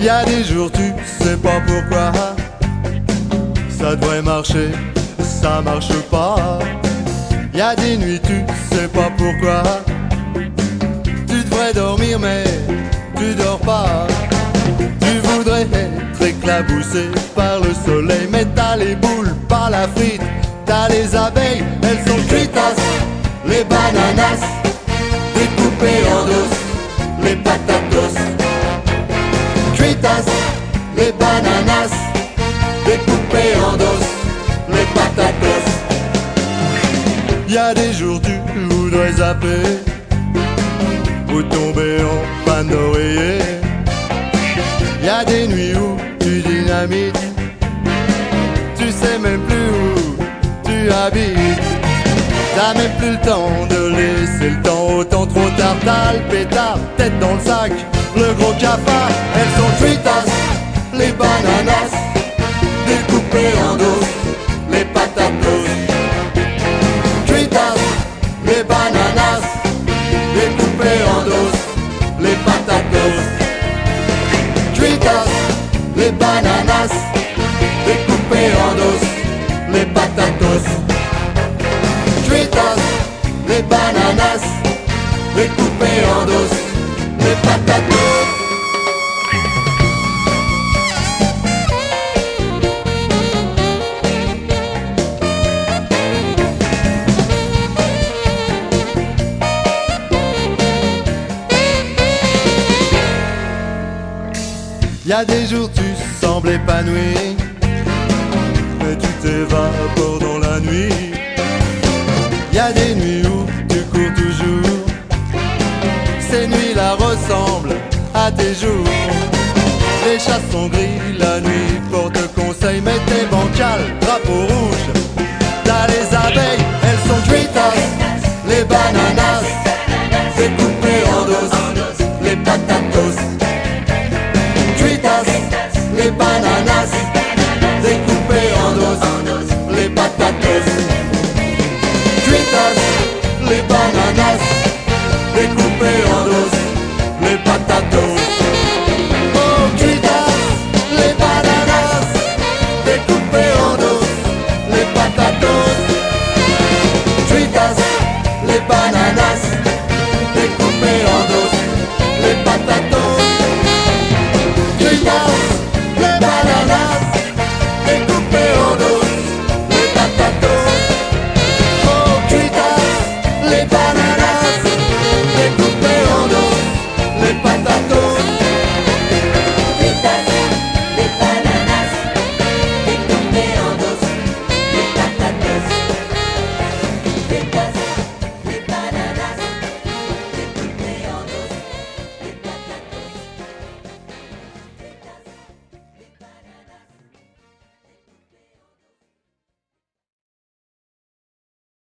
Y a des jours tu sais pas pourquoi ça devrait marcher, ça marche pas. Y a des nuits tu sais pas pourquoi tu devrais dormir mais tu dors pas. Tu voudrais être éclaboussé par le soleil, mais t'as les boules, pas la frite. T'as les abeilles, elles sont cuitasses. Les bananas découpées en dos, les patatos cuitas. Les bananas découpées en dos, les patatos. Y a des jours tu voudrais zapper ou tomber en panne d'oreiller. Y a des nuits où tu dynamites, tu sais même plus où tu habites. T'as même plus le temps de laisser le temps, autant trop tard. T'as le pétard, tête dans le sac, le gros cafard. Elles sont cuitas, les bananas découpées en dos, les patatos cuitas. Les bananas découpées en dos, les patatos cuitas. Les bananas découpées en dos, les patatos cuitas. Les bananas découpées en dos, les patatos. Y a des jours tu sembles épanoui, mais tu t'évapores dans la nuit. Y a des nuits où tu cours toujours, ces nuits-là ressemblent à tes jours. Les chats sont gris, la nuit porte conseil, mais t'es bancal, drapeau rouge.